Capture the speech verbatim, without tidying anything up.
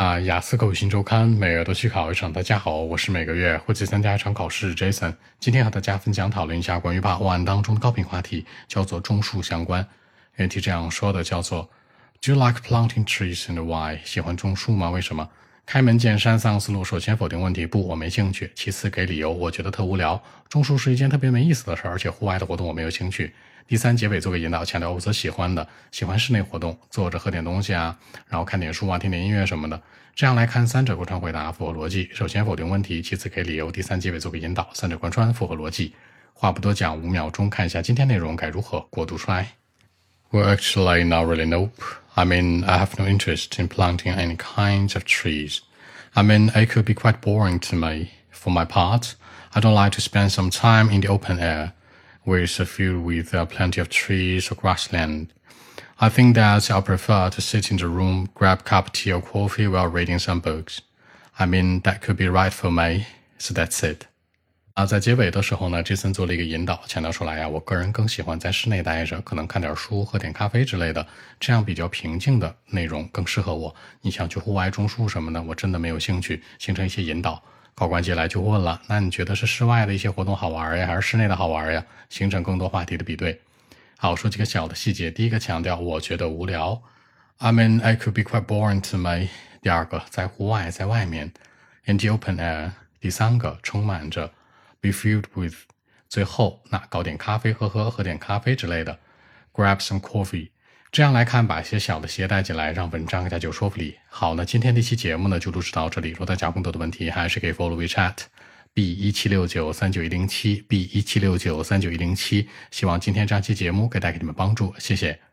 啊，雅思口语新周刊每月都去考一场。大家好，我是每个月会去参加一场考试 Jason。今天和大家分享讨论一下关于八号案当中的高频话题，叫做种树相关。原题这样说的，叫做 Do you like planting trees and why？ 喜欢种树吗？为什么？开门见山，三个思路。首先否定问题，不，我没兴趣。其次给理由，我觉得特无聊。种树是一件特别没意思的事，而且户外的活动我没有兴趣。第三，结尾做个引导，强调我所喜欢的，喜欢室内活动，坐着喝点东西啊，然后看点书啊，听点音乐什么的。这样来看，三者贯穿回答符合逻辑。首先否定问题，其次给理由，第三结尾做个引导，三者贯穿符合逻辑。话不多讲，五秒钟看一下今天内容该如何过渡出来。Well, actually, not really, nope. I mean, I have no interest in planting any kinds of trees. I mean, it could be quite boring to me. For my part, I don't like to spend some time in the open air, where it's a field with uh, plenty of trees or grassland. I think that I prefer to sit in the room, grab a cup of tea or coffee while reading some books. I mean, that could be right for me, so that's it. 啊，在结尾的时候呢 Jason 做了一个引导，强调出来呀，我个人更喜欢在室内待着，可能看点书，喝点咖啡之类的，这样比较平静的内容更适合我。你想去户外种树什么的，我真的没有兴趣，形成一些引导。考官接下来就问了，那你觉得是室外的一些活动好玩呀，还是室内的好玩呀？形成更多话题的比对。好，说几个小的细节。第一个强调，我觉得无聊。I mean, it could be quite boring to me. 第二个，在户外，在外面。In the open air. 第三个，充满着。Be filled with. 最后，那搞点咖啡喝喝，喝点咖啡之类的。Grab some coffee. 这样来看，把一些小的携带进来，让文章更加有说服力。好，那今天这期节目呢，就录制到这里。若大家有更多的问题，还是可以 follow WeChat B 一七六九三九一零七 B 一七六九三九一零七。希望今天这期节目可以带给你们帮助，谢谢。